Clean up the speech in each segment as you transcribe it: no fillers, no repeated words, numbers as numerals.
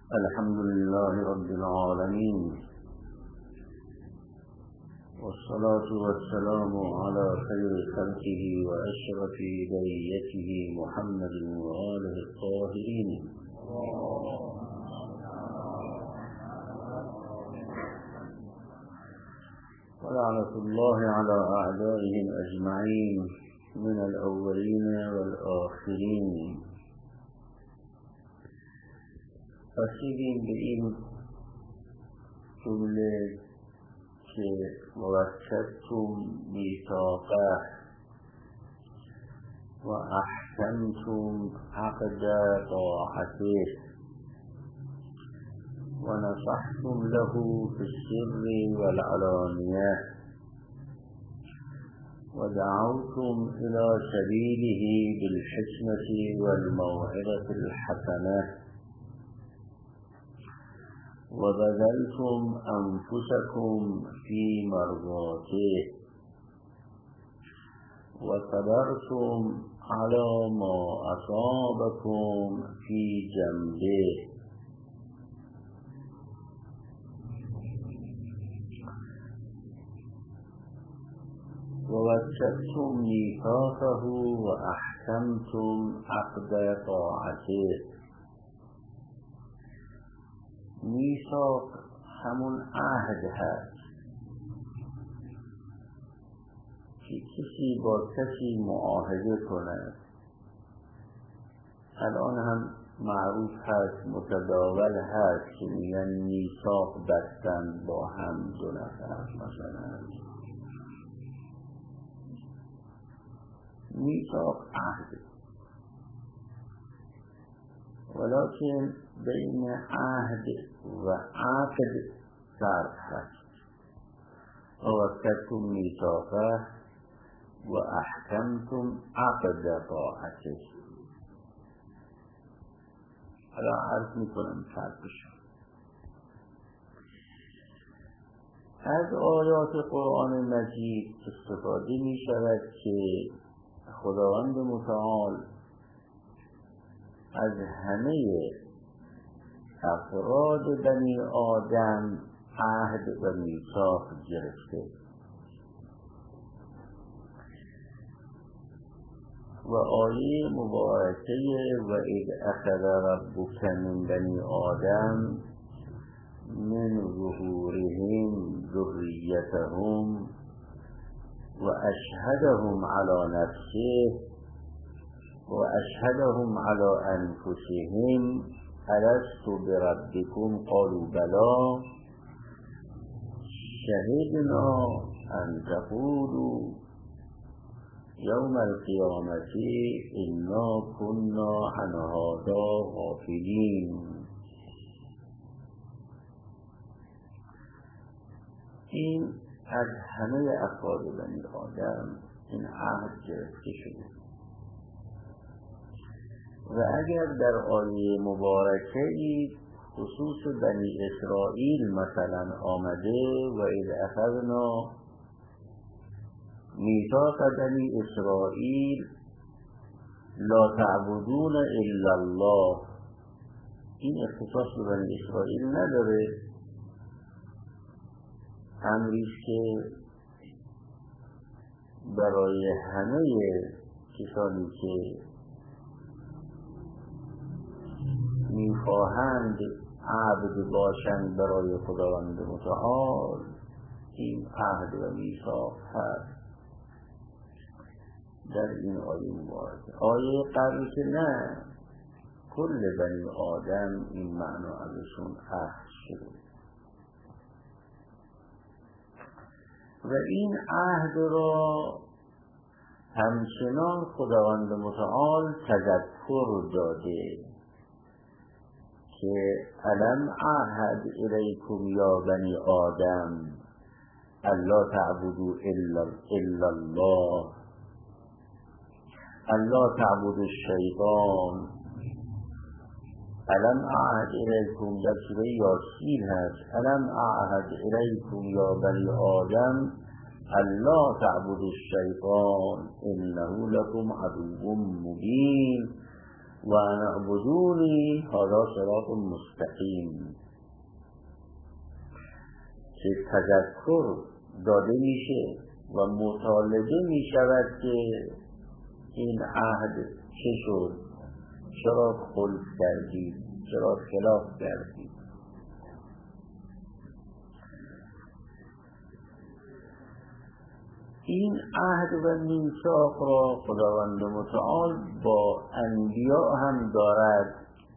الحمد لله رب العالمين، والصلاة والسلام على خير خلقه وأشرف بريته محمد وآله الطاهرين. ولعنة الله على أعدائهم أجمعين من الأولين والآخرين. رسیدیم به این جمله که ووکدتم میثاقه و احکمتم عقد طاعته و نصحتم له في السر والعلانیه و دعوتم الى سبیله بالحکمة والموعظة الحسنة وبذلتم أنفسكم في مرضاته وصبرتم على ما أصابكم في جنبه ووثقتم ميثاقه وأحكمتم عقد طاعته. میثاق همون عهد هست که کسی با کسی معاهده کنه. الان هم معروف هست، متداول هست که میگن میثاق بستن با هم دو نفر. مثلا میثاق عهد، ولكن بین عهد و عقد فرق هست. ووثقتم میثاقه و احکمتم عقد طاعته. حالا عرض میکنم فرقش. از آیات قرآن مجید استفاده می شود که خداوند متعال از همه افراد بنی آدم عهد و میثاق گرفته و آیه مبارکه و اذ اخذ ربک من بنی آدم من ظهورهم ذریتهم و اشهدهم علی نفسه و اشهدهم علی انفسهم الست بربکم قالوا بلی شهدنا ان تقولوا یوم القیامة انا كنا عن هذا غافلین. این از همه افراد بنی آدم این عهد گرفته شده و اگر در آیه مبارکه خصوص بنی اسرائیل مثلا آمده و اذ اخذنا میثاق بنی اسرائیل لا تعبدون الا الله، این اختصاص به بنی اسرائیل نداره، امریست که برای همه کسانی که میخواهند عبد باشند برای خداوند متعال این عهد و میثاق هست. در این آیه مبارکه آیه قبلی که نه، کل بنی آدم این معنا ازشون عهد شده و این عهد را همچنان خداوند متعال تذکر داده که الم اعهد الیکم یا بنی آدم الا تعبدوا الا الله الا تعبدوا الشیطان. الم اعهد الیکم در سوره یاسین هست، الم اعهد الیکم یا بنی آدم الا تعبدوا الشیطان انه لکم عدو مبین و ان اعبدونی هذا صراط مستقیم، که تذکر داده میشه و مطالبه میشود که این عهد چه شد، چرا خلف کردید، چرا خلاف کردید. این عهد و میثاق را خداوند متعال با انبیا هم دارد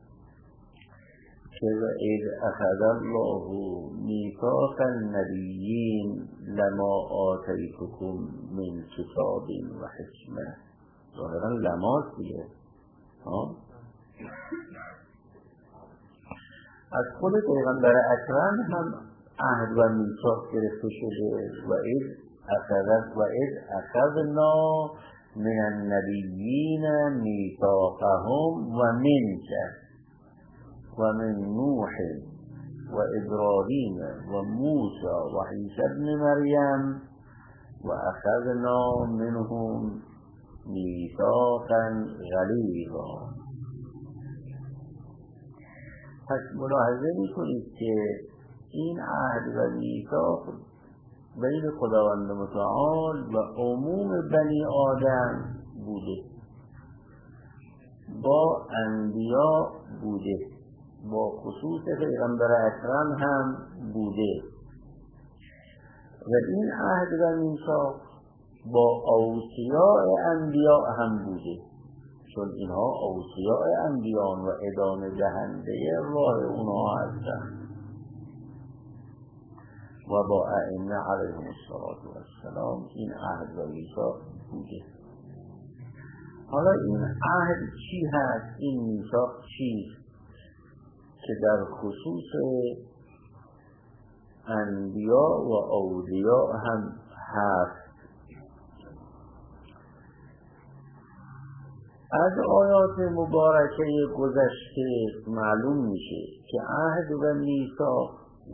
که اذ اخذ الله میثاق النبیین لما آتیتکم من کتاب و حکمه. ظاهرا لماس دیگه از خود پیغمبر اکرم هم عهد و میثاق گرفته شده و اذ اخذنا من النبیین میثاقهم و منک و من نوح و ابراهیم و موسی و عیسی ابن مریم و اخذنا منهم میثاقا غلیظا. پس ملاحظه میکنید که این عهد و میثاق بین خداوند متعال و عموم بنی آدم بوده، با انبیا بوده، با خصوص پیغمبر اکرم هم بوده. و این عهد و میثاق با اوصیاء انبیا هم بوده، چون اینها اوصیاء انبیان و ادامه دهنده راه اونها هستند و با ائمه علیهم السلام این عهد و میثاق بوده. حالا این عهد چی هست، این میثاق چیست که در خصوص انبیا و اولیاء هم هست؟ از آیات مبارکه گذشته معلوم میشه که عهد و میثاق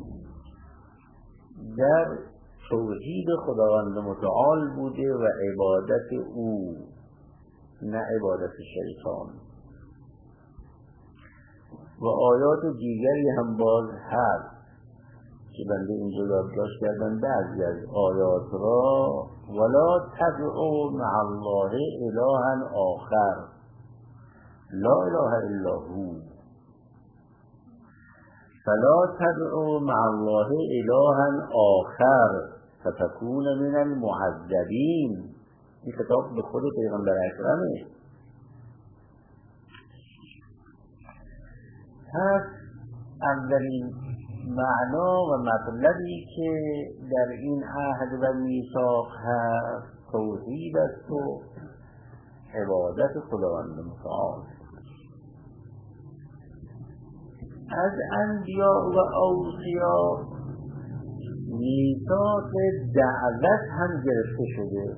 در توحید خداوند متعال بوده و عبادت او، نه عبادت شیطان. و آیات دیگری هم باز هست که بنده اینجا یادداشت کردم بعضی از آیات را. ولا تدعوا مع الله الها آخر لا اله الا هو فلا تدعوا مع الله الها آخر فتكون من المعذبین. این خطاب به خود پیغمبر اکرمه. پس اولین معنا و مطلبی که در این عهد و میثاق هست توحید است و عبادت خداوند متعال. از انبیا و اوصیا میثاق دعوت هم گرفته شده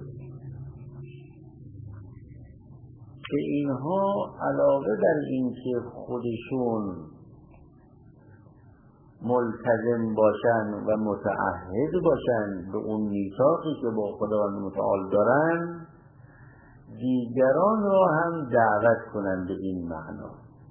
که اینها علاوه بر این که خودشون ملتزم باشن و متعهد باشن به اون میثاقی که با خداوند متعال دارن، دیگران را هم دعوت کنن به این معنا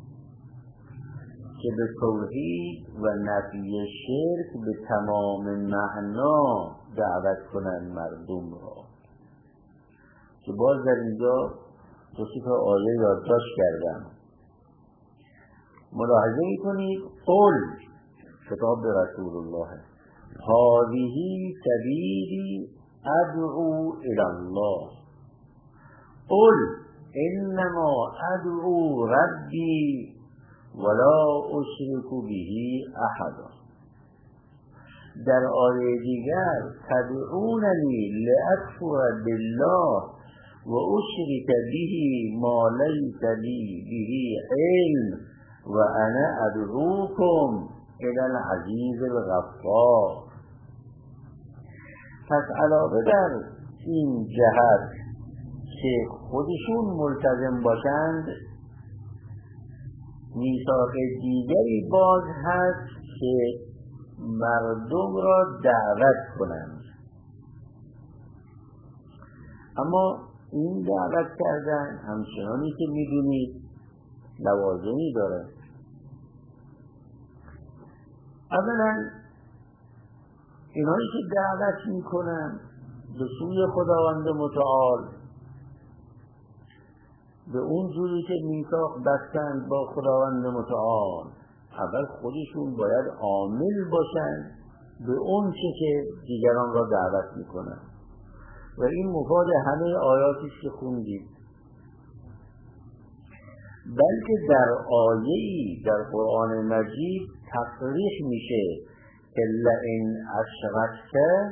که به توحید و نفی شرک به تمام معنا دعوت کنن مردم را. که باز در اینجا دو تا آیه یادداشت کردم. ملاحظه می‌کنید قل، خطاب به رسول الله، هذه سبیلی ادعو الی الله قل انما ادعو ربی ولا اشرک به احدا. در آیه دیگر تدعوننی لاکفر بالله و اشرک به ما لیس لی به علم و انا ادعوکم الی العزیز الغفار. پس علاوه بر این جهت که خودشون ملتزم باشند، میثاق دیگری باز هست که مردم را دعوت کنند. اما این دعوت کردن همچنانی که میدونید لوازمی داره. اولا اینایی که دعوت میکنن به سوی خداوند متعال، به اون جوری که میثاق بستند با خداوند متعال، اول خودشون باید عامل باشن به اون چه که دیگران را دعوت میکنن و این مفاد همه آیاتی که خوندید. بلکه در آیه‌ای در قرآن مجید تصریح میشه که لئن اشرکت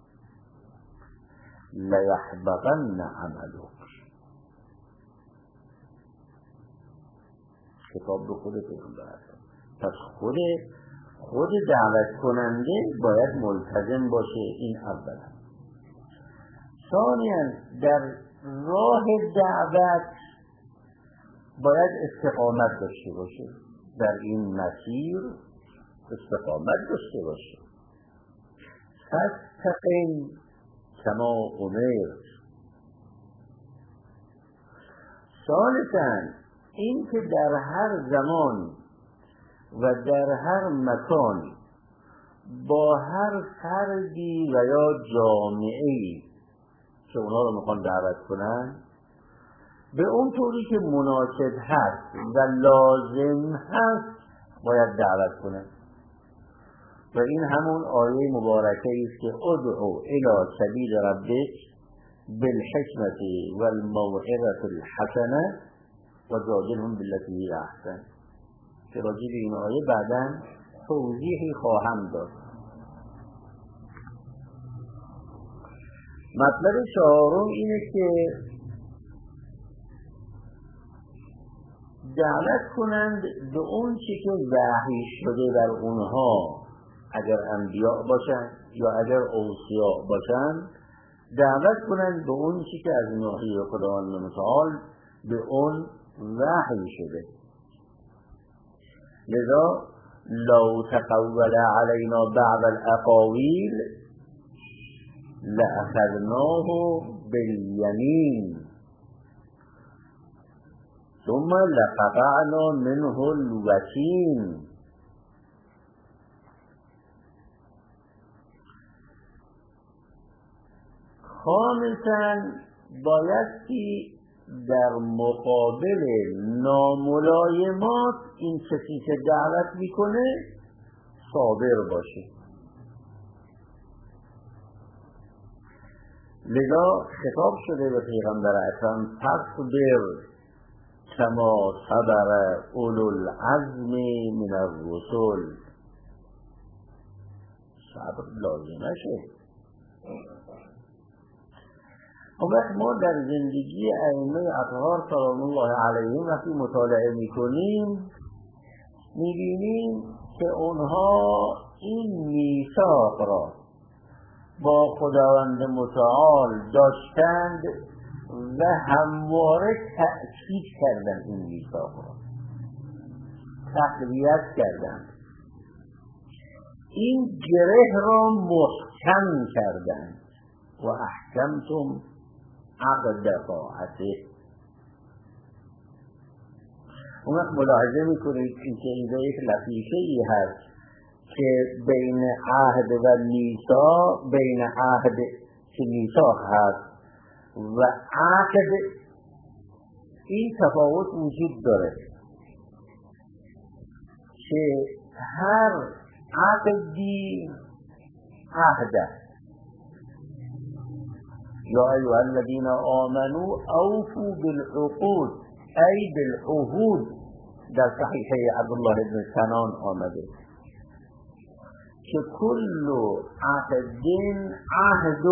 لیحبطن عملک. خطاب به خود پیغمبر است. پس خود دعوت کننده باید ملتزم باشه. این اولا. ثانیاً در راه دعوت باید استقامت داشته باشه، در این مسیر استقامت داشته باشه. فاستقم کما امرت. ثالثاً این که در هر زمان و در هر مکان با هر فردی و یا جامعه‌ای که اونا رو میخوان دعوت کنن به اون طوری که مناسب هست و لازم هست باید دعوت کنن. و این همون آیه مبارکه است که ادعو الی سبیل ربک بالحکمت والموعظة الحسنه و جادلهم بالتی هی احسن، که راجع به این آیه بعداً توضیحی خواهم داد. مطلب چهارم اینه که دعوت کنند به اون چی که وحی شده در اونها، اگر انبیاء باشن یا اگر اوصیا باشن، دعوت کنند به اون چی که از ناحیه خداوند متعال به اون وحی شده. لذا لو تقول علینا بعض الاقاویل لأخذناه بالیمین ثم لقطعنا منه الوتین. خامساً بایستی در مقابل ناملایمات این کسی که دعوت میکنه صابر باشه. لذا خطاب شده به پیغمبر اکرم فاصبر کما صبر اولو العزم من الرسل. صبر لازمه شه. وقت ما در زندگی ائمه اطهار سلام الله علیهم وقتی مطالعه میکنیم میبینیم که اونها این میثاق را با خداوند متعال داشتند و همواره تأکید کردند، این میثاق را تقویت کردند، این گره را محکم کردند. و احکمتم عقد طاعته. اون وقت ملاحظه میکنید که اینجا یک لطیفه ای هست که بین عهد و میثاق، بین عهد که میثاق هست و عقد این تفاوت وجود داره که هر عقدی عهده. یا ایها الذین آمنوا اوفوا بالعقود ای بالعهود، در صحیحه عبدالله بن سنان آمده که کل عقد عهد،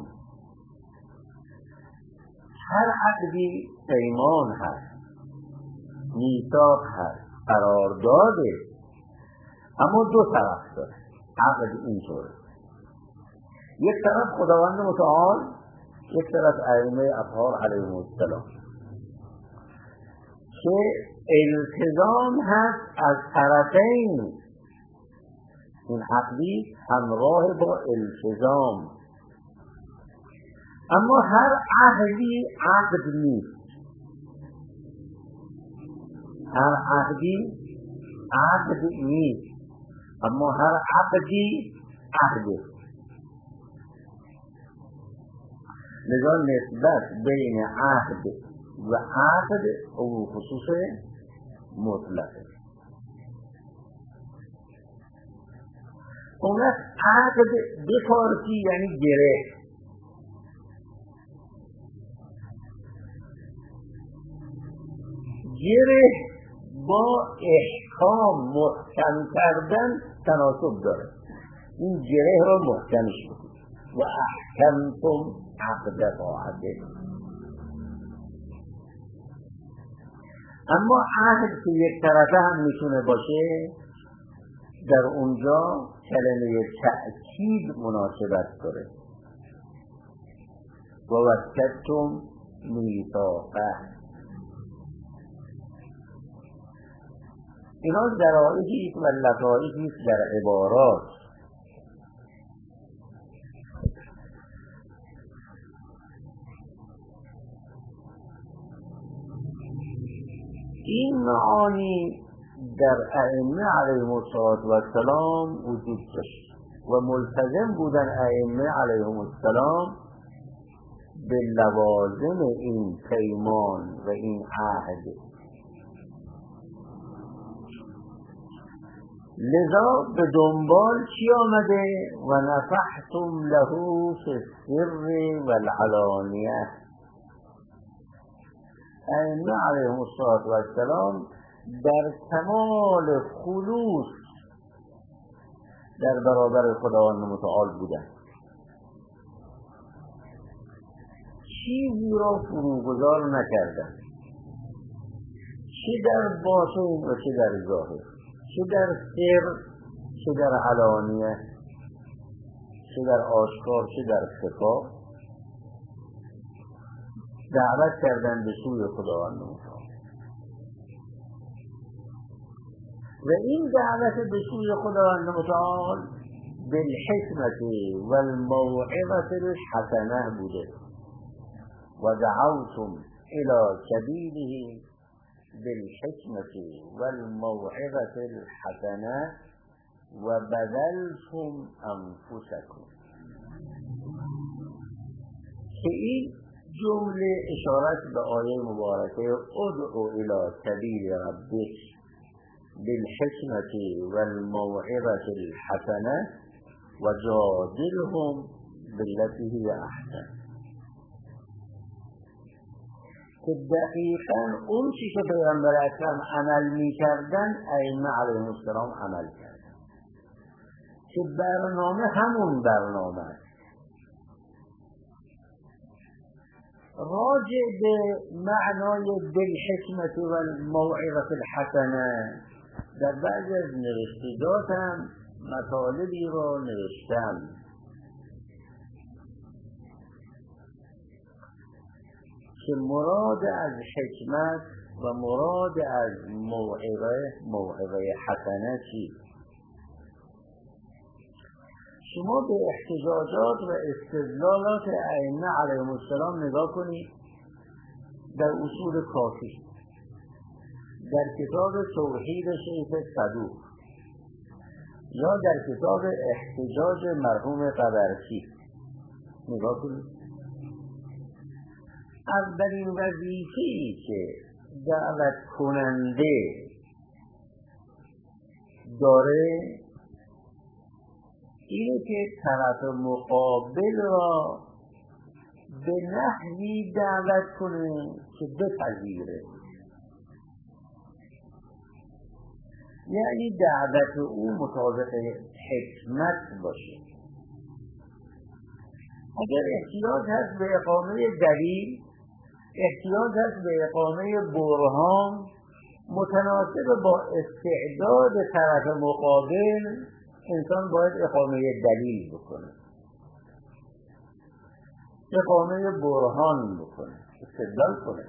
هر عقدی پیمان هست، میثاق هست، قرارداده، اما دو طرف داره. عقد اینطوره، یک طرف خداوند متعال، یک طرف ائمه اطهار علیهم السلام، که التزام هست از طرفین. این عقدی همراه با التزام. اما هر عهدی عقد نیست، هر عهدی عقد نیست، اما هر عقدی عهده. لذا نسبت بین عهد و عقد او خصوص مطلقه. اون عقد به فارسی یعنی گره. گره با احکام محکم کردن تناسب داره. این گره را محکمش بکنید و احکمتم عقد قاعده. اما عهد که یک طرفه هم میتونه باشه، در اونجا کلمه تأکید مناسبت داره. و وکدتم میثاقه. اینا ذرائعی و لطائفی در عبارات. این معانی در ائمه علیهم السلام وجود داشت و ملتزم بودن ائمه علیهم السلام به لوازم این پیمان و این عهد. لذا به دنبال چی آمده؟ و نفحتم له فی السر و العلانیه. ائمه علیهم السلام در کمال خلوص در برابر خداوند متعال بودند. چیزی را فروگذار نکردند، چه در باطن و چه در ظاهر، چه در سر چه در علانیه، چه در آشکار چه در خفا، دعوت کردند به سوی خداوند متعال. و این دعوت به سوی خداوند متعال بالحکمت و الموعظة الحسنه بوده. و دعوتم الى سبیله بالحکمت و الموعظة الحسنه و بذلتم انفسکم. که این جمله اشارت به آیه مبارکه ادعو الى سبیل ربک بالحکمت و الموعظة الحسنه و جادلهم بالتي هی احسن. که دقیقا اون چی که پیغمبر اکرم عمل می کردن ائمه علیهم السلام عمل کردن. که برنامه همون برنامه است. راجع به معنای بالحکمت و الموعظة الحسنه در بعضی از نوشتجاتم مطالبی را نوشتم که مراد از حکمت و مراد از موعظه حسنه چیست. شما به احتجاجات و استدلالات ائمه علیهم السلام نگاه کنید در اصول کافی، در کتاب توحید شیخ صدوق یا در کتاب احتجاج مرحوم قبرچی نگاه کنید. اولین وظیفه‌ای که دعوت کننده داره اینه که طرف مقابل را به نحوی دعوت کنه که بپذیره. یعنی دعوت او مطابق حکمت باشه. اگر احتیاج هست به اقامه دلیل، احتیاج هست به اقامه برهان متناسب با استعداد طرف مقابل، انسان باید اقامه دلیل بکنه، اقامه برهان بکنه، استدلال کنه.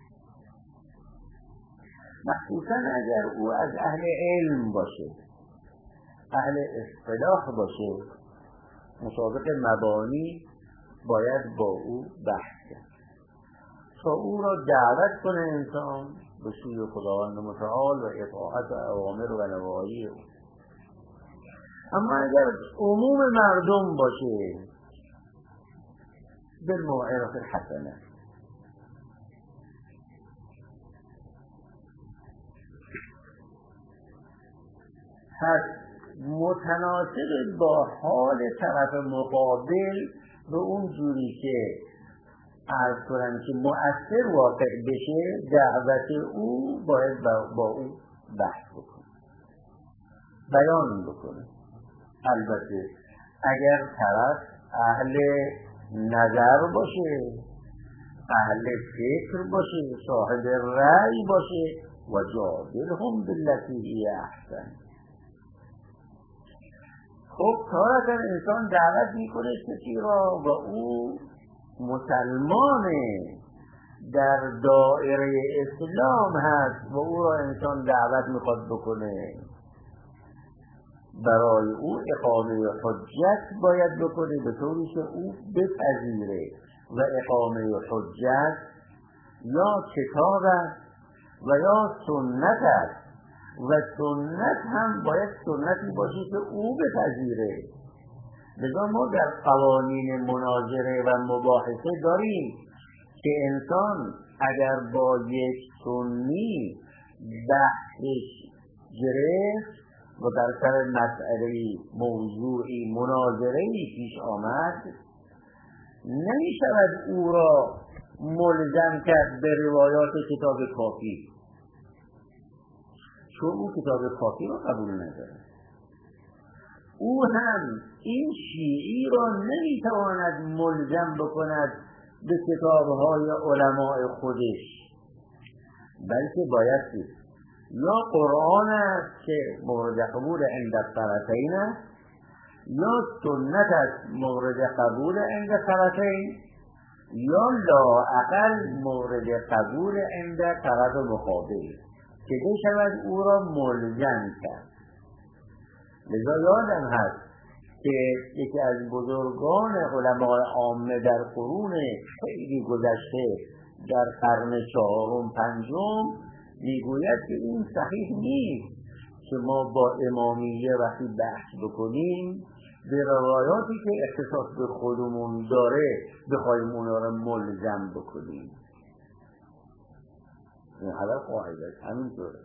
مخصوصا اگر او از اهل علم باشه، اهل اصطلاح باشه، مطابق مبانی باید با او بحث کرد تا او را دعوت کنه انسان به سوی خداوند متعال و اطاعت اوامر و نواهی او. اما اگر عموم مردم باشه بالموعظة الحسنه، پس متناسب با حال طرف مقابل به اون جوری که عرض کنم که مؤثر واقع بشه، دعوت او باید با او بحث بکنه، بیان بکنه. البته اگر طرف اهل نظر باشه، اهل فکر باشه، صاحب رأی باشه، و جادلهم بالتی هی احسن. خب تارتا انسان دعوت میکنه کسی را و او مسلمانه، در دایره اسلام هست و او را انسان دعوت میخواد بکنه، برای او اقامه حجت باید بکنه به طوری که او بپذیره. و اقامه حجت یا کتاب است و یا سنت است، و سنت هم باید سنتی باشه که او بپذیره. لذا ما در قوانین مناظره و مباحثه داریم که انسان اگر با یک سنی بحثش گرفت و در سر مسئله موضوعی مناظره‌ای پیش آمد، نمی شود او را ملزم کرد به روایات کتاب کافی، چون او کتاب کافی را قبول نداره. او هم این شیعی را نمیتواند ملزم بکند به کتابهای علماء خودش، بلکه باید یا قرآن است که مورد قبول عند الطرفین است، یا سنت است مورد قبول عند الطرفین، یا لااقل مورد قبول عند طرف مقابل که بشود او را ملزم کرد. لذا یادم هست که یکی از بزرگان علماء عامه در قرون خیلی گذشته در قرن چهارم پنجم میگوید که این صحیح نیست که ما با امامیه وقتی بحث بکنیم به روایاتی که اختصاص به خودمون داره بخوایم اونا را ملزم بکنیم. این حالا قاعده است، همینطوره.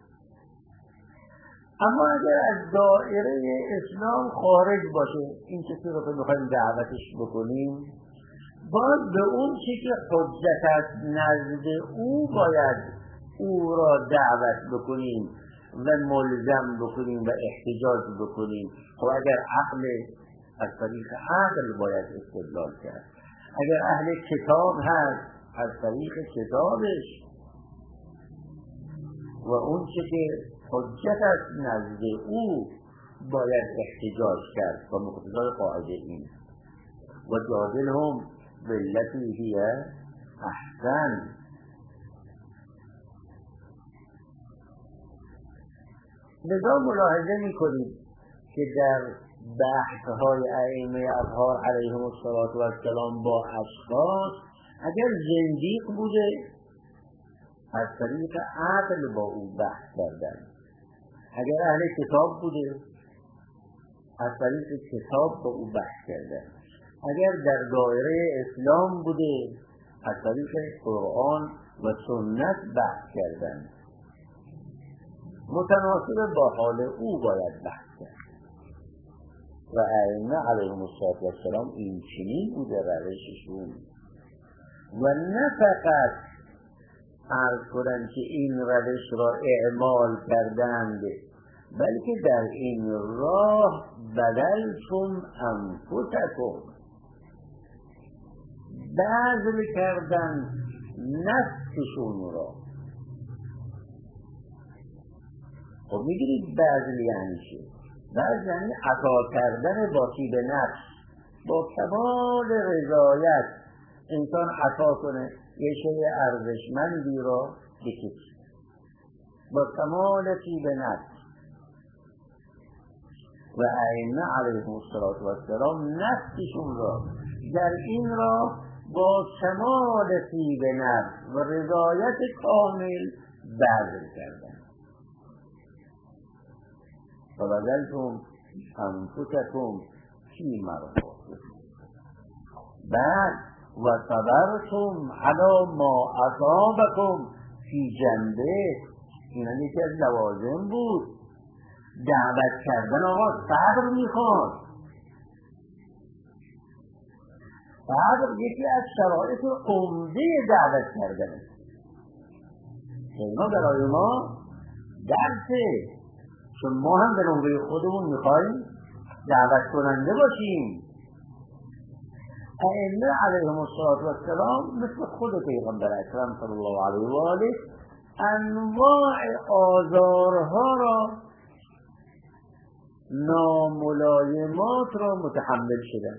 اما اگر از دایره اسلام خارج باشه، این کسی رو که میخوایم دعوتش بکنیم، باز به اون چی که حجت است نزد او باید او را دعوت بکنیم و ملزم بکنیم و احتجاج بکنیم. خب اگر عقل، از طریق عقل باید استدلال کرد. اگر اهل کتاب هست، از طریق کتابش و اون چی که حجت است نزد او باید احتجاج کرد و مقتضای قاعده این و جادلهم بالتی هی احسن. لذا ملاحظه میکنید که در بحث‌های ائمه اطهار علیهم السلام با اشخاص، اگر زندیق بوده از طریق عقل با او بحث کردن، اگر اهل کتاب بوده از طریق کتاب با او بحث کردن، اگر در دایره اسلام بوده از طریق قرآن و سنت بحث کردن. متناسب با حال او باید بحث کرد و ائمه علیهم السلام این چنین بوده روششون. و نه فقط عرض کنند که این روش را اعمال کردند، بلکه در این راه بدلتم انفسکم، بذل کردن نفسشون را. خب میگیرید بذل یعنی چی؟ بذل یعنی عطا کردن با طیب نفس، با کمال رضایت انسان عطا کنه یه شیء ارزشمندی را بکشه با کمال طیب نفس. و ائمه علیهم السلام نفسشون را در این را با کمال طیب نفس و رضایت کامل بذل کردن. فبذلتم انفسکم فی مرضات بعد و صبرتم علی ما اصابکم فی جنبه. اینا یکی از لوازم بود. دعوت کردن آقا صبر میخواد. صبر یکی از شرایط عمده دعوت کردن. اینا برای ما درسه، چون ما هم به نوبه خودمون میخوایم دعوت کننده باشیم. ائمه علیهم السلام مثل خود پیغمبر اکرم صلی الله علیه و آله انواع آزارها را، ناملایمات را متحمل شدن.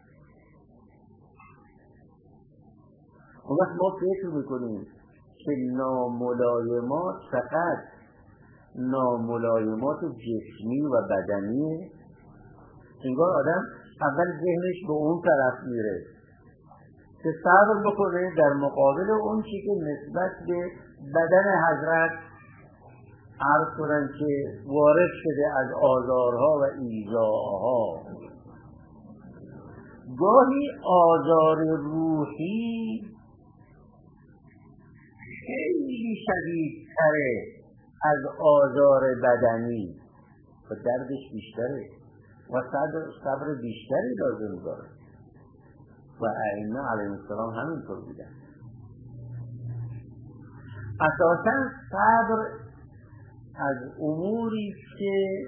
اون وقت ما فکر میکنیم که ناملایمات فقط ناملایمات جسمی و بدنی، انگار آدم اول ذهنش به اون طرف میره که صبر بکنه در مقابل اون چی که نسبت به بدن حضرت عرض کنن که وارد شده از آزارها و ایذاها. گاهی آزار روحی خیلی شدیدتره از آزار بدنی و دردش بیشتره و صبر بیشتری لازم داره و ائمه علیهم السلام همینطور بودن. اساساً صبر از اموری که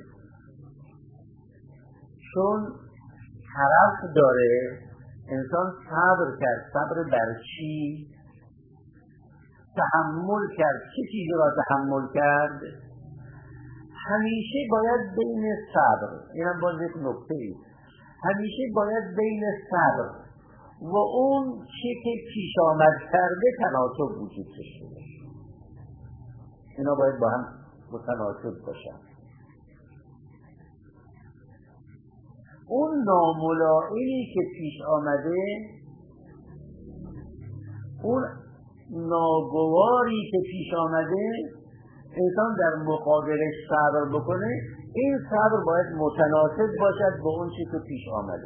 چون طرف داره انسان صبر کرد. صبر بر چی؟ تحمل کرد. چه چیزی را تحمل کرد؟ همیشه باید بین صبر، اینم باز یک نکته ای، همیشه باید بین صبر و اون چی که پیش آمد کرده تناسب وجود داشته باشه. اینا باید با هم متناسب باشن. اون ناملائمی که پیش آمده، اون ناگواری که پیش آمده، انسان در مقابلش صبر بکنه. این صبر باید متناسب باشد با اون چی که پیش آمده.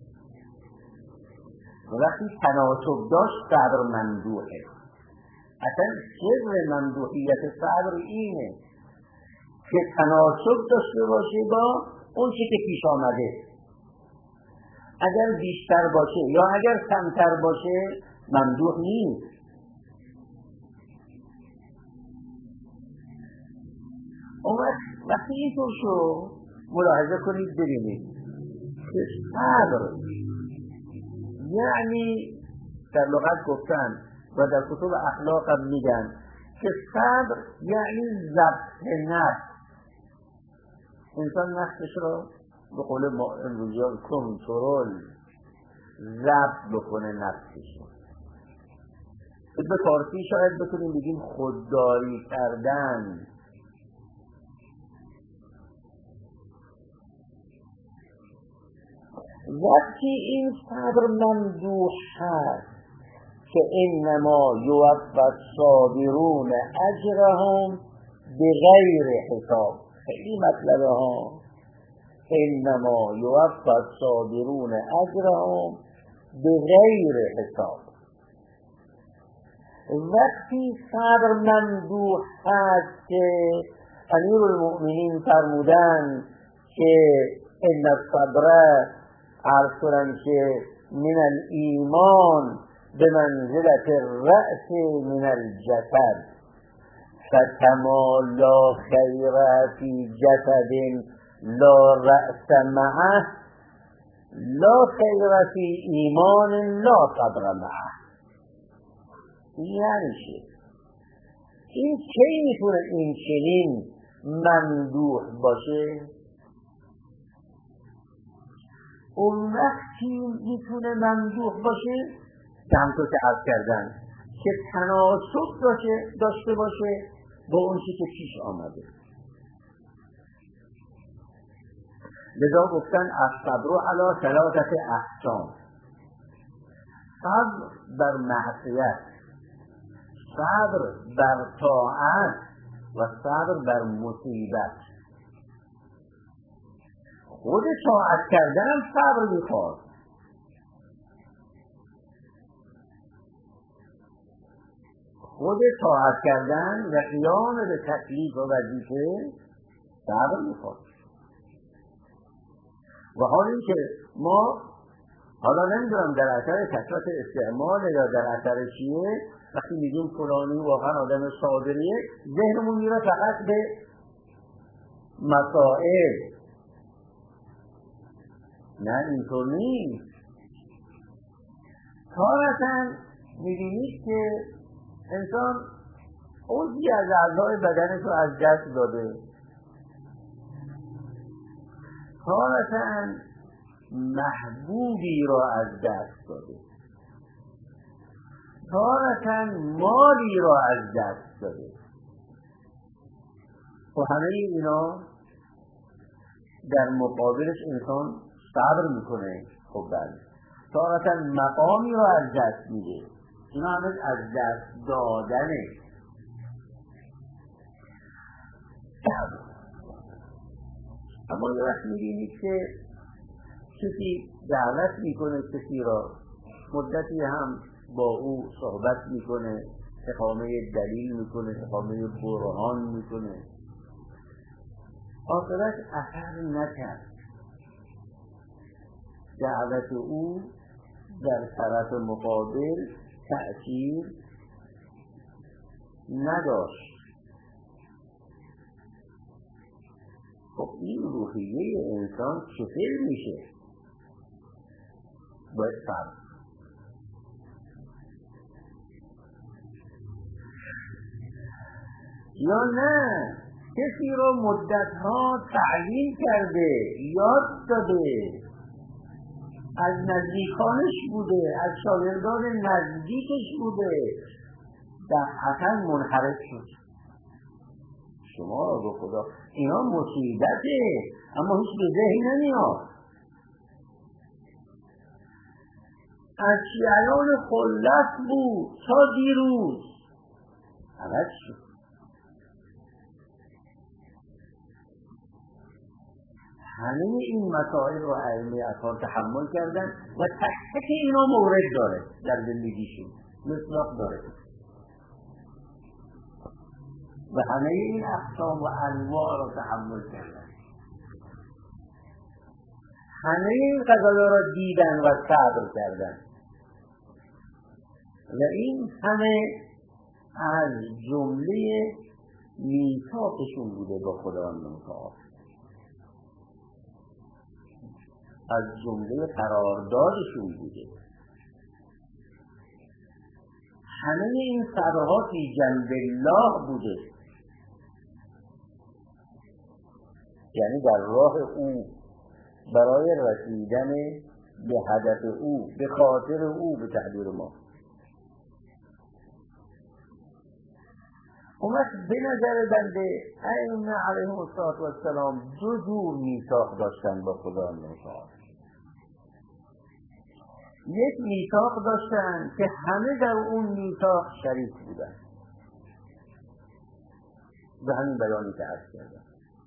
وقتی تناسب داشت صبر ممدوحه. اصلا سر ممدوحیت صبر اینه که تناسب داشته باشه با اون چی که پیش آمده. اگر بیشتر باشه یا اگر کمتر باشه ممدوح نیست. وقتی اینطور شو ملاحظه کنید ببینید که صبر یعنی در لغت گفتن و در کتب اخلاق هم میگن که صبر یعنی ضبط نفس. انسان نفسش را به قول ما امروزیان کنترل، ضبط بکنه نفسش. به فارسی شاید بتونیم بگیم خودداری کردن. وقتی این صبر ممدوح هست که انما یوفی الصابرون اجرهم بغیر حساب. خیلی مطلبه ها. انما یوفی الصابرون اجرهم بغیر حساب. وقتی صبر ممدوح هست که امیرالمؤمنین فرمودن که ان الصبر عرض کنن که من الایمان به منزلت الرأس من الجسد فکما لا خیر فی جسد لا رأس معه لا خیر فی ایمان لا صبر معه. یعنی چی؟ این کی میتونه این چنین ممدوح باشه؟ اون وقتی میتونه ممدوح باشه که همطور که عرض کردن که تناسب داشته باشه با اون چی که پیش آمده. لذا گفتن الصبر علی ثلاثه اقسام. صبر بر معصیت، صبر بر طاعت و صبر بر مصیبت. خود طاعت کردن هم صبر میخواد. خود طاعت کردن و قیام به تکلیف و وظیفه صبر میخواد. و حال این که ما حالا نمیدونم در اثر کثرت استعمال یا در اثر چیه، وقتی میگیم فلانی واقعا آدم صابریه، ذهنمون میره فقط به مسائل. نه اینطور نیست. تارتاً میبینید که انسان عضوی از اعضای بدنش رو از دست داده، تارتاً محبوبی را از دست داده، تارتاً مالی را از دست داده. و همه اینا در مقابلش انسان صبر میکنه. خب بله، تارتاً مقامی را از دست میده. اینا همه از دست دادنه. اما یه وقت میبینید که کسی دعوت میکنه کسی را، مدتی هم با او صحبت میکنه، اقامه دلیل میکنه، اقامه برهان میکنه، آخرت اثر نکرد. دعوت او در طرف مقابل تأثیر نداشت. خب این روحیه انسان چطور میشه؟ باید فرق. یا نه، کسی رو مدتها تعلیم کرده، یاد داده، از نزدیکانش بوده، از شاگردان نزدیکش بوده، در حسن منحرف شد. شما را به خدا اینا مصیبته، اما هیچ به ذهن نمیاد. از شیعان خلت بود تا دیروز عوض شد. همه این مسائل رو ائمه اطهار تحمل کردن و تک تک اینا مورد داره در زندگیشون، مصداق داره. و همه این اقسام و انواع رو تحمل کردن، همه این قضایا را دیدن و صبر کردن. و این همه از جمله میثاقشون بوده با خداوند متعال، از جمله قراردادشون بوده. همه این صبرها فی جنب الله بوده، یعنی در راه او، برای رسیدن به هدف او، به خاطر او، به تعبیر ما. اون وقت به نظر بنده ائمه علیهم السلام دو جور میثاق داشتن با خدا متعال. یک میثاق داشتن که همه در اون میثاق شریک بودن، به همین بیانی که عرض کردم.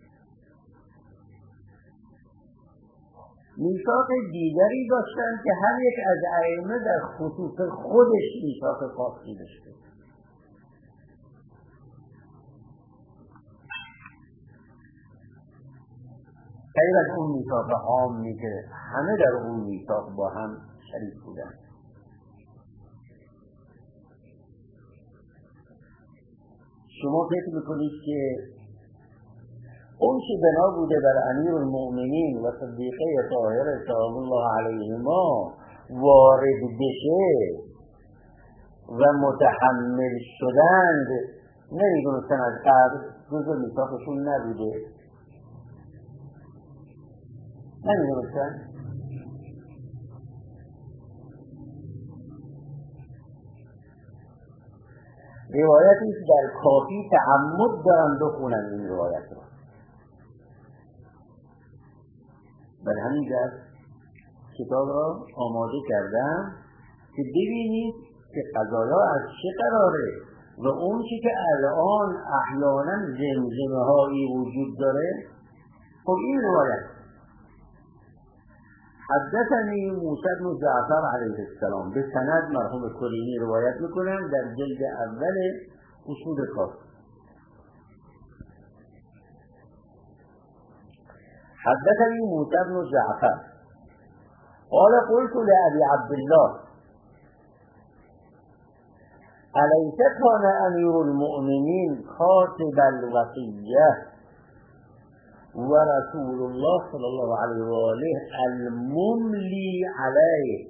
میثاق دیگری داشتن که هر یک از ائمه در خصوص خودش میثاق خاصی داشته. غیر از اون میثاق عامی که همه در اون میثاق با هم شریک بودن. شما فکر میکنید که اون که بنا بوده بر امیرالمؤمنین و صدیقه طاهره سلام الله علیهما وارد بشه و متحمل شدند، نمیدونستن از قبل جزء میثاقشون نبوده؟ نمیدونستن؟ روایتی در کافی تعمد دارن بخونن این روایت رو. بر همین جهت کتاب را آماده کردم که ببینید که قضایا از چه قراره و اون چی که الان احیانا زمزمه هایی وجود داره، خب این روایت. حدثنی موسی بن جعفر علیه السلام به سند مرحوم کلینی روایت میکنن در جلد اول اصول کافی. حدثني موسى بن جعفر قال قلت لأبي عبد الله أليس كان أمير المؤمنين كاتب الوصية ورسول الله صلى الله عليه وآله المملي عليه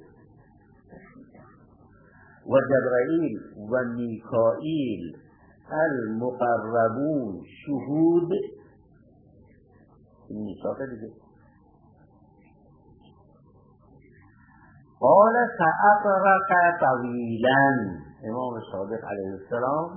وجبرائيل وميكائيل المقربون شهود قال فأطرق طويلا. امام صادق علیه السلام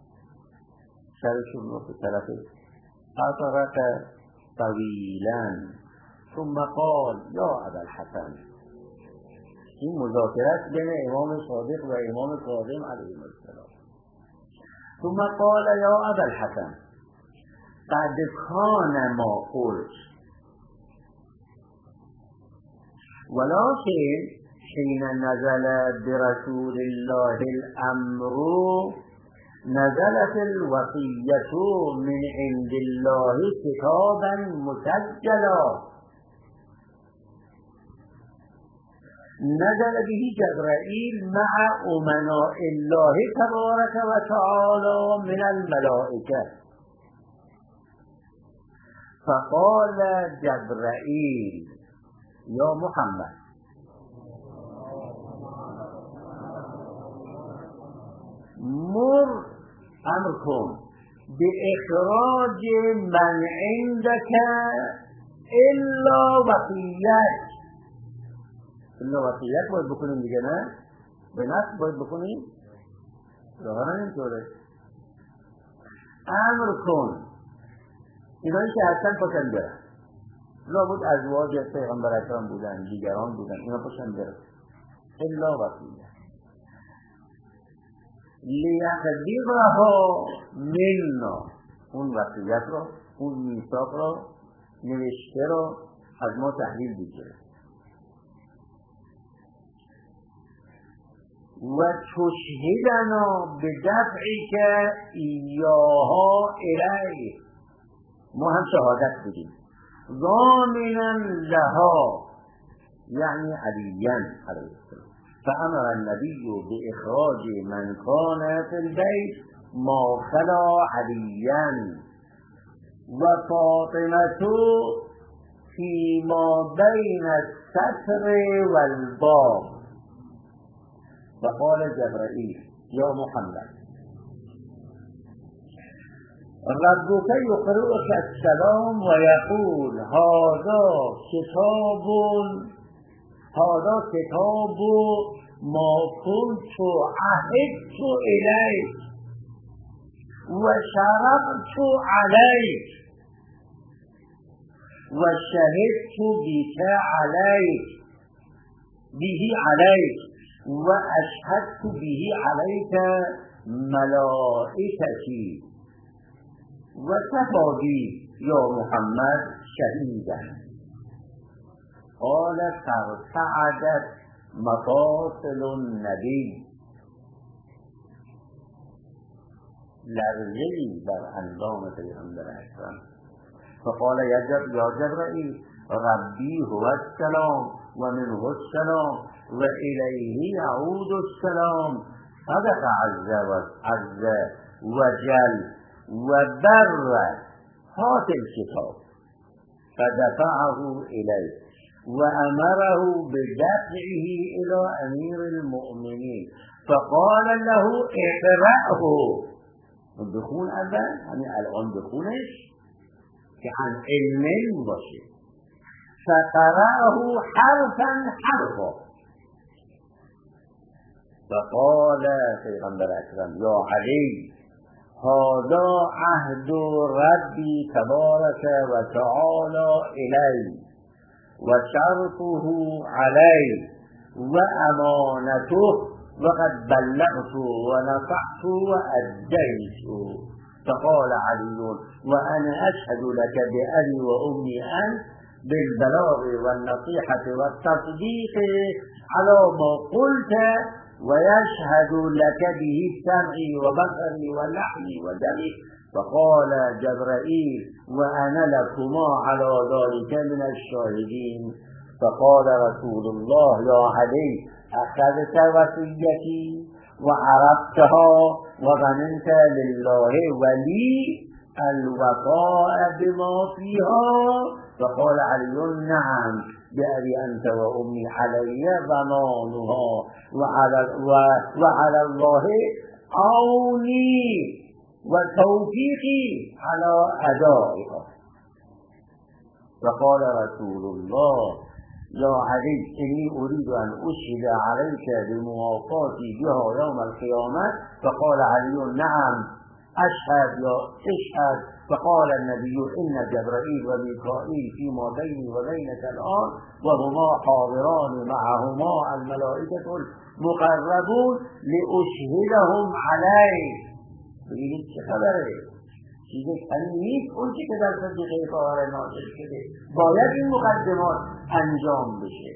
سرشون رو به طرف أطرق طويلا ثم قال یا ابا الحسن. این مذاکرات بین امام صادق و امام کاظم علیه السلام. ثم قال یا ابا الحسن قد كان ما قلت ولكن حين نزل برسول الله الأمر نزلت الوصية من عند الله كتابا مسجلا نزل به جبرائيل مع أمناء الله تبارك وتعالى من الملائكة. فقال جبرائيل يا محمد مر أمركم بإخراج من عندك إلا وصيت. إلا وصيت باید بکنیم دیگه، نه؟ به نفس باید بکنیم؟ ظاهرا اینطوره. امر کن اینایی که هستن پاشن برن. لابد ازواج پیغمبر اکرم بودن، دیگران بودن، اینا پاشن برن. الا وصیت لیقبضها منا. اون وصیت را، اون میثاق را، نوشته را از ما تحویل بگیره. و تشهدنا به دفعی که ایاها الیه. ما هم شهادت بدیم. ضامنا لها یعنی علیاً علیه السلام. فأمر النبي بإخراج من كان في البيت ما خلا عليا وفاطمة فيما بين الستر والباب. فقال جبرائيل يا محمد ربك يقرئك السلام ويقول هذا كتاب ما كنت عهدت إليك وشربت عليك وشهدت به عليك وأشهدت به عليك ملائكتي وكفى بي يا محمد شهيدا. قال فارتعدت مفاصل النبي. لرزه‌ای بر اندام پیغمبر اکرم. فقال یا جبرائیل ربی هو السلام و منه السلام و الیه یعود السلام. صدق عز و جل و بر هات الكتاب. فدفعه الیه وأمره بدفعه إلى أمير المؤمنين فقال له اقرأه. بخون اول یعنی الان بخونش که عن علم باشه. فقرأه حرفا حرفا. فقال پیغمبر اکرم یا علی هذا عهد ربی تبارک و تعالی الی و شرطه علی و امانته وقد بلغت ونصحت وأديت. فقال علي وأنا أشهد لك بأبي وأمي أنت بالبلاغ والنصيحة والتصديق على ما قلت، ويشهد لك به سمعي وبصري ولحمي ودمي. فقال جبرائيل وأنا لكما على ذلك من الشاهدين. فقال رسول الله يا علي أخذت وصيتي وعرفتها وظننت لله ولي الوفاء بما فيها؟ فقال علي نعم بأبي أنت وأمي علي ضمانها وعلى الله عوني وتوفيقي على أدائها. فقال رسول الله يا علي إني أريد أن أشهد عليك بموافاتي بها يوم القيامة. فقال علي نعم أشهد يا اشهد. فقال النبي إن جبرائيل وميكائيل فيما بيني وبينك الآن وهما حاضران معهما الملائكة المقربون لأشهدهم عليك. بگید چه خبره؟ چیزی کمی نیست اون چی که در صدیقه طاهر نازل شده، باید این مقدمات انجام بشه.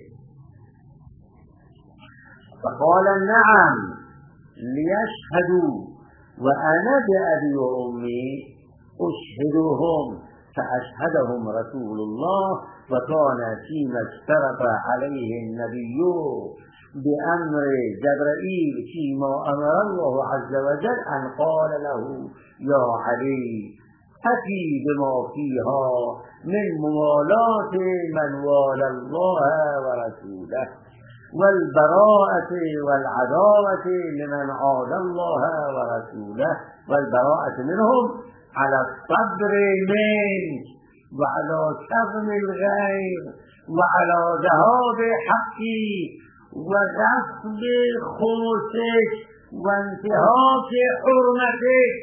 فقال نعم لیشهدوا وأنا بأبي وأمي أشهدهم. فأشهدهم رسول الله وكان فيما اشترط عليه النبي بأمر جبرائيل فيما أمر الله عز وجل أن قال له يا علي أتي بما فيها من موالاة من والى الله ورسوله والبراءة والعداوة لمن عاد الله ورسوله والبراءة منهم على الصبر منك وعلى كظم الغير وعلى ذهاب حقي وغصب خمسك وانتهاك حرمتك.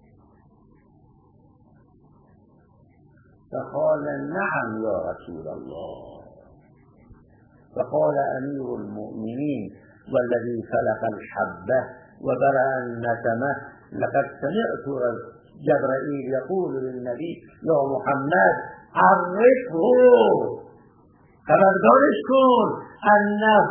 فقال نعم يا رسول الله. فقال أمير المؤمنين والذي خلق الحبة وبرأ النسمة لقد سمعت جبرائيل يقول للنبي يا محمد عرفه خبردارش کن انه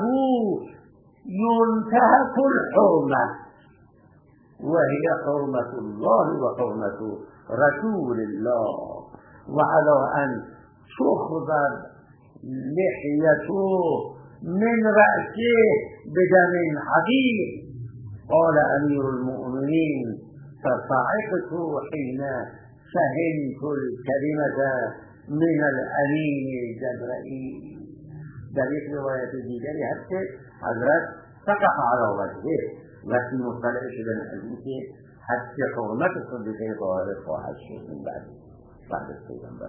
ينتهك الحرمة وهي حرمة الله وحرمة رسول الله وعلى أن تخضر لحيته من رأسه بدم حقيق. قال أمير المؤمنين فصعقت حين فهمت الكلمة من الأمين جبرائيل. در یک روایت دیگری هست که حضرت سقط على وجهه وقتی مطلع شدن از اینکه حد حرمت صدیقه طاهر خواهد شد من بعد از پیغمبر.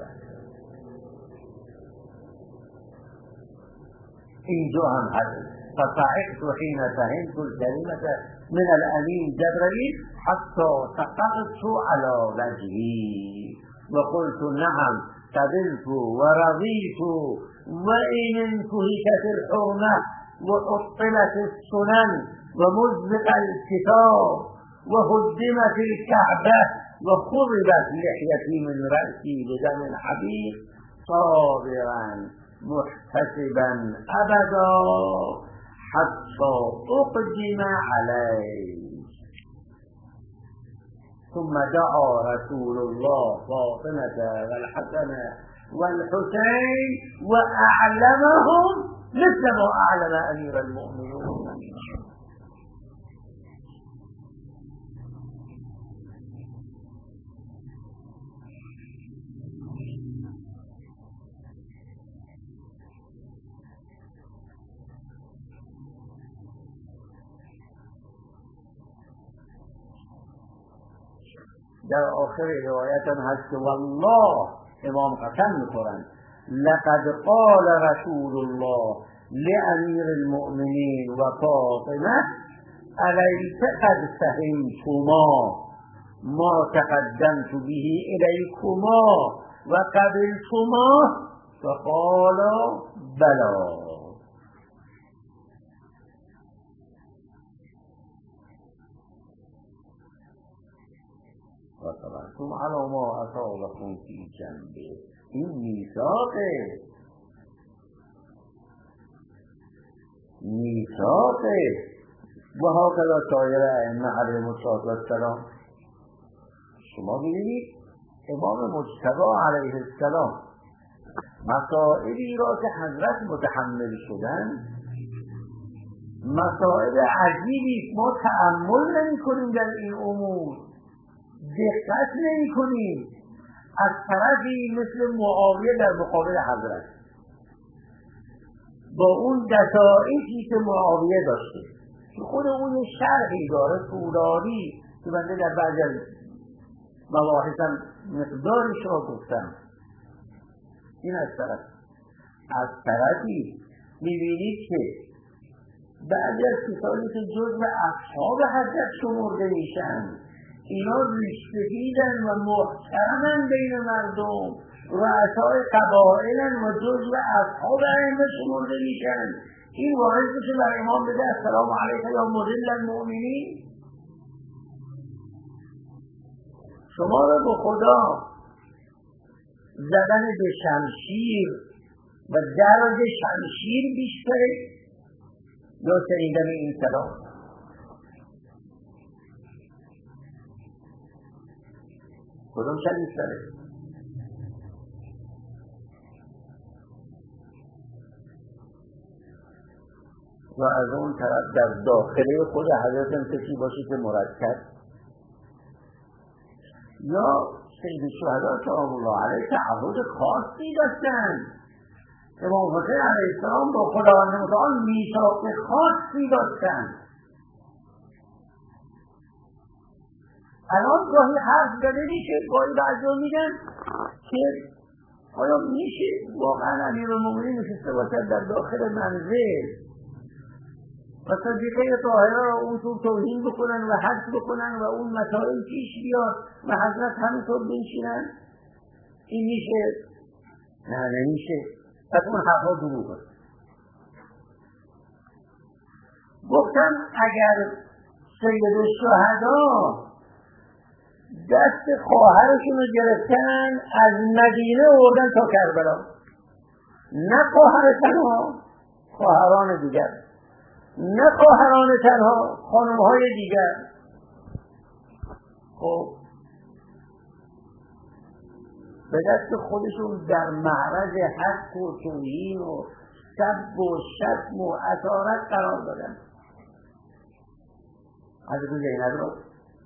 اینجا هم هست فصعقت حين فهمت الكلمة من الأمين جبرائيل حتى سقطت على وجهي وقلت نعم قبلت ورضيت وإن انتهكت الحرمة وأبطلت السنن ومزق الكتاب وهدمت الكعبة وخربت لحيتي من رأسي بدم حبيب صابرا محتسبا أبدا حتى أقدم عليه. ثم دعا رسول الله فاطمة والحسن والحسين وأعلمهم مثل ما أعلم أمير المؤمنين. در آخر روایت هم هست که والله امام قسم میخورن لقد قال رسول الله لأمير المؤمنين وفاطمة أليس قد فهمتما ما تقدمت به إليكما وقبلتما؟ فقالا بلى. و صبرتم علی ما اصابکم فی جنبه. این میثاقه، و هاکذا سایر ائمه علیهم السلام. شما ببینید امام مجتبی علیه السلام مسائلی را که حضرت متحمل شدن مسائل عجیبی، ما تأمل نمی کنیم در این امور، دقت نمی کنیم. از طرفی مثل معاویه در مقابل حضرت با اون دسائسی که معاویه داشته، که خود اون شرحی داره طولانی که بنده در بعضی از مباحثم مقدارش را گفتم. این از طرفی میبینید که بعضی از کسانی که جزء اصحاب حضرت شمرده میشن اینا ریش‌سفیدن و محترمن بین مردم، رؤسای قبایلن و جزء اصحاب ائمه شمرده میشن. این واقعی که بر امام بده السلام علیک یا مذل المؤمنین. شما را به خدا زدن به شمشیر و درد شمشیر بیشتره یا شنیدن این صدا؟ کدوم شدیدتره؟ و از اون طرف در داخله خود حضرت هم کسی باشه که مرتب، یا سید الشهدا سلام الله علیه تعهد خاصی داشتن. امام حسین علیه السلام با خداوند متعال میثاق خاصی داشتن. الان گاهی حرف زده میشه، گاهی بعضی میگن که آیا میشه واقعا امیرالمومنین نشسته باشد در داخل منزل و صدیقه طاهره را اونطور توهین بکنن و حد بکنن و اون مسائل پیش بیاد و حضرت همینطور بنشینن؟ این میشه؟ نه نمیشه. پس اون حرفا دروغ است. گفتم اگر سید الشهدا دست خواهرشون رو گرفتن از مدینه آوردن تا کربلا، نه خواهر تنها، خواهران دیگر، نه خواهران تنها، خانم‌های دیگر. خب به دست خودشون در معرض حق و توهین و سب و شتم و اسارت قرار دادن. حضرت زینب رو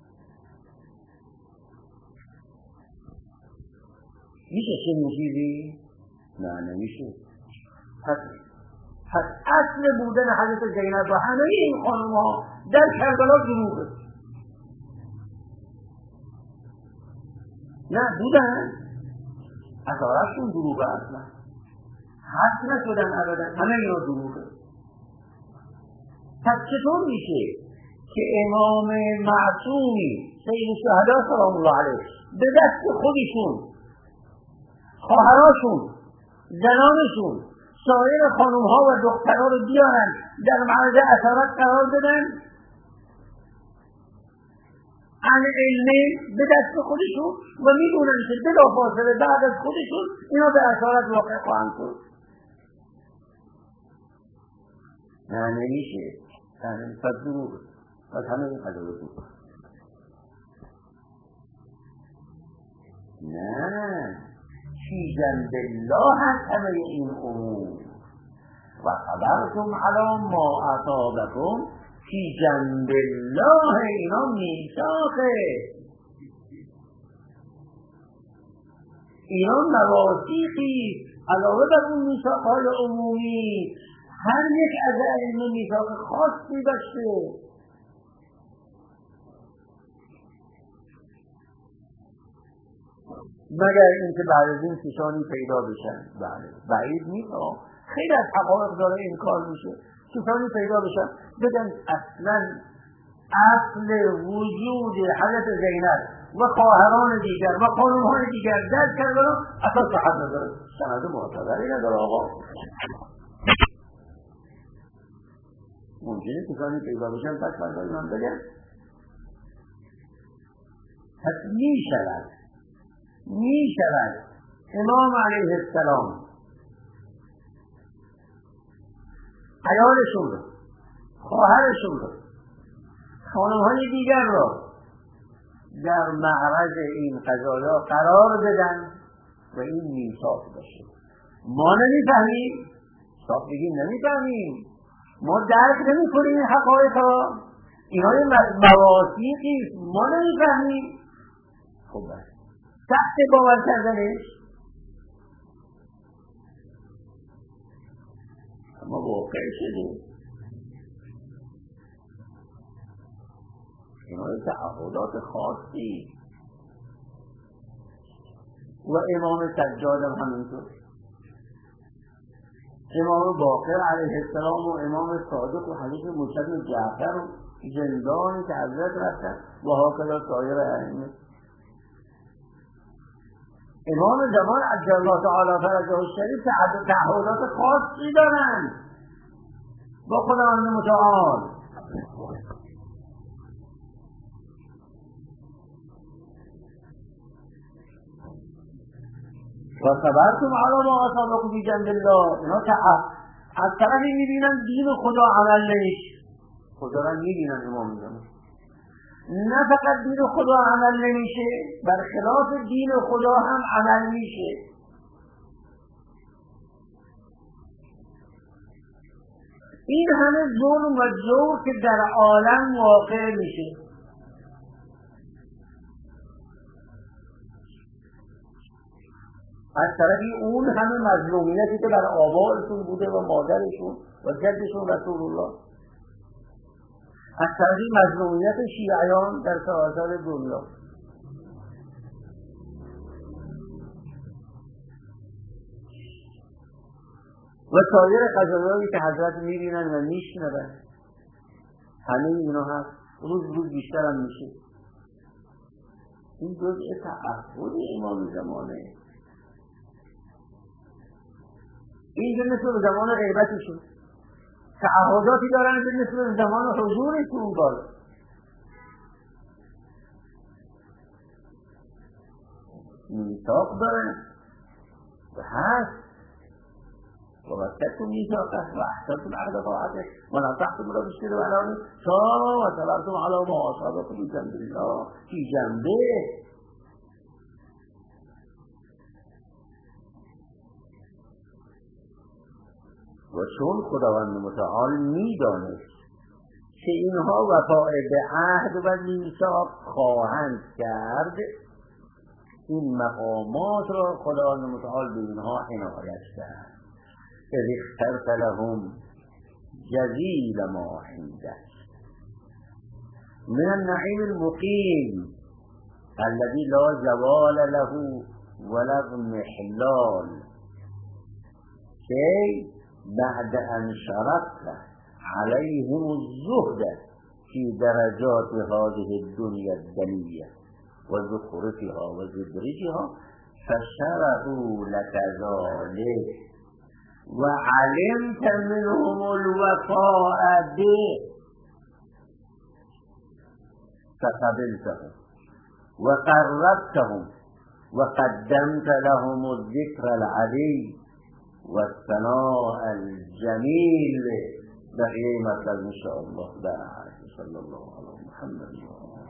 میشه چه چیزی؟ نه نمیشه. پس اصل بودن حضرت زینب و همه این خانم‌ها در کربلا دروغه. نه بودن، اسارتشون دروغه، اصلا حق نشدن ابدا، همه اینا دروغه. پس چطور میشه که امام معصومی سید الشهدا سلام الله علیه به دست خودشون خواهراشون زنانشون سایر خانم‌ها و دخترها رو بیارن در معرض اسارت قرار بدن؟ عن علمه به دست خودشون و میدونن که بلافاصله بعد از خودشون اینا به اسارت واقع خواهند شد. نه نمیشه. پس دروغ، پس همه این قضا دروغ. نه فی جنب الله هست همه این امور. و صبرتم علی ما اصابکم فی جنب الله، اینا میثاقه، اینا مواثیقی علاوه بر اون میثاقهای عمومی. هر یک از ائمه میثاق خاصی داشته. مگر اینکه بعد از این کسانی پیدا بشن. بله بعید نیست، خیلی از حقایق داره این کار میشه. کسانی پیدا بشن بگن اصلا اصل وجود حضرت زینب و خواهران دیگر و خانم‌های دیگر در کربلا اصلا صحت نداره، سند معتبری نداره. آقا ممکنه کسانی پیدا بشن پس فردا من بگن پس می شود امام علیه السلام عیالشون رو، خواهرشون رو، خانم‌های دیگر را در معرض این قضایا قرار بدن و این میثاق باشه. ما نمیفهمیم، صاف بگیم نمیفهمیم، ما درک نمی‌کنیم این حقایق را، اینا مواثیقی ما نمیفهمیم. خب بس سخت باور کردنش، اما واقع شده. اینا تعهدات خاصی و امام سجاد هم همینطور، امام باقر علیه السلام و امام صادق و حدیث موسی بن جعفر و زندانی که حضرت رفتن و هاکذا سایر ائمه. امام زمان عجل الله تعالی فرجه الشریف تعهدات خاصی دارند با خداوند متعال. و صبرتم علی ما اصابکم فی جنب الله. اینا از طرفی میبینن دین خدا عمل نمیشه، خدا را میبینن امام زمان، نه فقط دین خدا عمل نمیشه، برخلاف دین خدا هم عمل میشه. این همه ظلم و جور که در عالم واقع میشه، از طرفی اون همه مظلومیتی که بر آبائشون بوده و مادرشون و جدشون رسول الله، از طرفی مظلومیت شیعیان در سراسر دنیا. و سایر قضایایی که حضرت میبینن و میشنون، همه اینا هست، روز بیشتر هم میشه. این جزء تعهد امام زمانه. این مثل زمان غیبتشون تعهداتی دارن که مثل زمان حضورشون بالا. میثاق دارن و هست و وسطتون میثاقه و احسنتم عهد طاعته و نصحتم را بشکر و علانی و صبرتم علی ما اصابکم فی جنب الله. فی جنبه و چون خداوند متعال میدانست که اینها وفای به عهد و میثاق خواهند کرد، این مقامات را خداوند متعال به اینها عنایت کرد. اذ اخترت لهم جزیل ما عندك من النعیم المقیم الذي لا زوال له ولا اضمحلال کی بعد ان شرطت عليهم الزهد في درجات هذه الدنيا الدنية وزخرفها وزدرجها فشرعوا لك ذلك وعلمت منهم الوفاء به فقبلتهم وقربتهم وقدمت لهم الذكر العلي والثناء الجميل. بقية مطلب إن شاء الله. صلى الله على محمد.